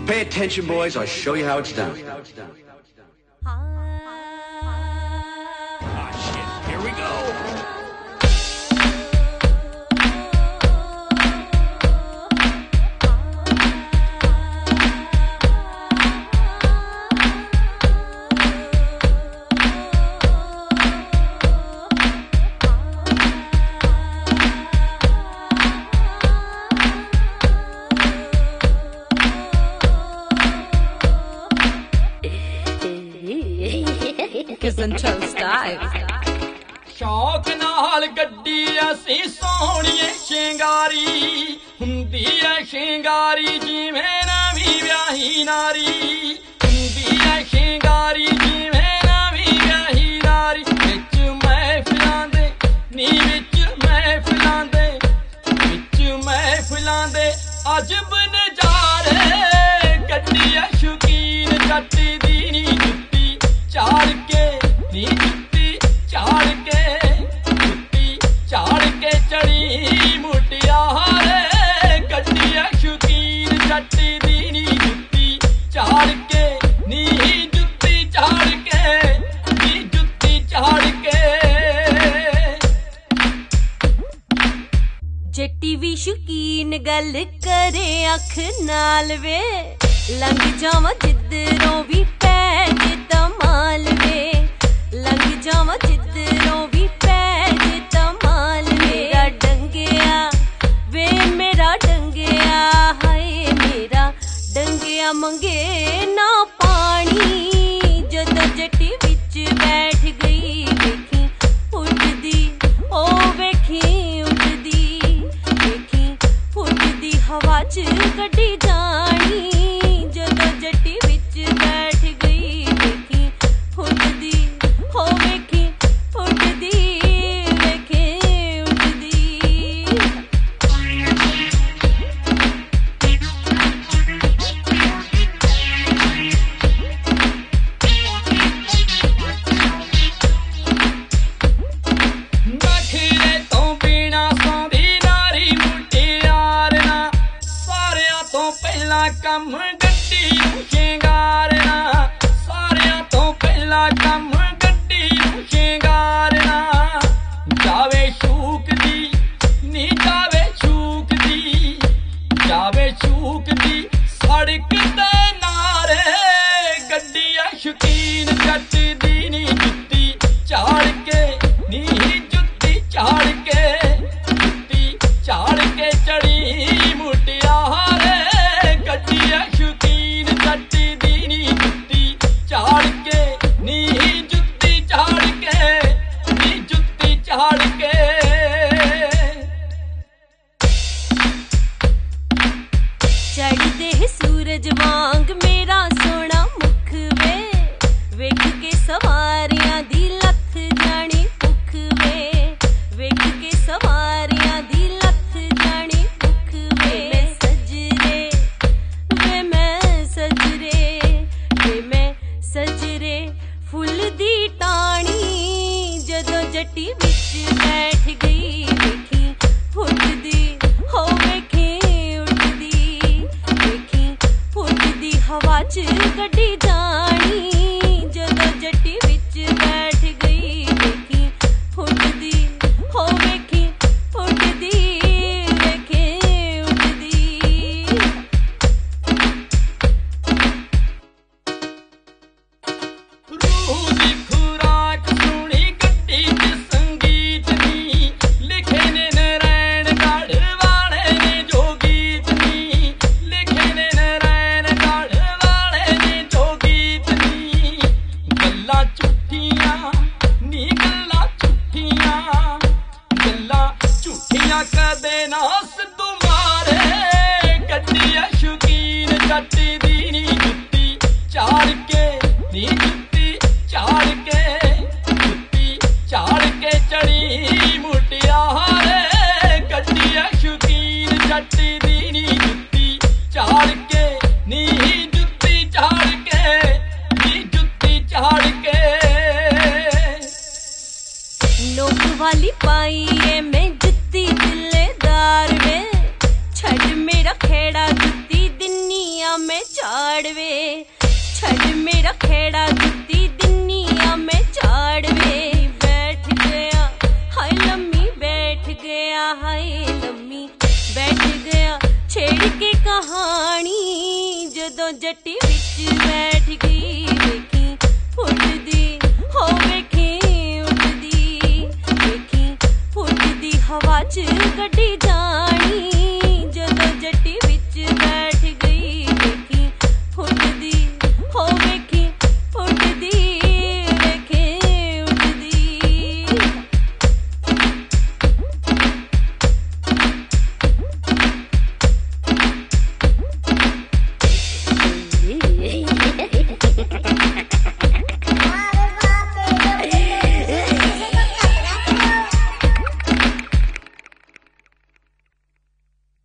Pay attention, boys. I'll show you how it's done. Ah, shit. Here we go. Control style. शौक नाल गड्डी असी सोहणीए शिंगारी हुंदी ऐ शिंगारी जिवें नवीं व्याही नारी हुंदी ऐ शिंगारी जिवें नवीं व्याही नारी विच महफिलां दे नी विच महफिलां दे अजब नजारे गड्डी ऐ शौकीन जट दी नी जुत्ती चाड़ के नी जुत्ती चाड़ के चढ़ी मुटियारे गड्डी ऐ शौकीन जट दी नी जुत्ती चाड़ के नी जुत्ती चाड़ के नी जुत्ती चाड़ के जट्टी भी शौकीन गल करे अख नाल वे लंघ जावां जिद्धरों भी पैज तमाल वे लंघ जावां जिद्धरों भी पैज तमाल मेरा डंगिया वे मेरा डंगिया हाय मेरा डंगिया मंगे ना पानी जदों जट्टी विच बैठ गई वेखी उठदी ओ वेखी उठदी हवा च कड्डी जानी जदों जट्टी विच बैठ गई वेखी उठदी हो वेखी उठदी वेखी उठदी नखरे तो बिना सौंदी नारी मुटियार ना सारियां तो पहला कम गड्डी नूं शिंगारना सारियां तो पहला कम गड्डी नूं शिंगारना जावे शूक दी नी जावे शूक दी सड़क ते नारे गड्डी ऐ शौकीन जट दी नी जुत्ती चाड़ के नी जुत्ती चाड़ के चढ़ी मुटियारे गड्डी ऐ शौकीन जट दी नी जुत्ती चाड़ के नी जुत्ती चाड़ के नी जुत्ती चाड़ के चढ़दे सूरज वांग मेरा सोना मुख वे वेख के सवारियां दी लथ जानी भुख वे वेख के सवारियां दी लथ जानी भुख वे मैं सजरे फुल दी टाणी जदों जट्टी विच बैठ गई वेखी उठदी हो वेखी उठदी हवा च कड्डी जानी जदों जट्टी विच बैठ गई वेखी उठदी हो वेखी उठदी वेखी उठदी रूह दी खुराक सुनी गड्डी च संगीत नी लिखे ने नरैन गढ़ वाले ने जो गीत नी लिखे ने नरैन गढ़ वाले ने जो गीत नी गल्लां च मैं झाड़वे छड़ मेरा खेड़ा जुत्ती दिनिया मैं झाड़वे बैठ गया हाय लम्मी बैठ गया हाय लम्मी बैठ गया छेड़ के कहानी जदों जट्टी विच बैठ गई वेखी उठदी हो वेखी उठदी वेखी उठदी हवा च गड्डी जा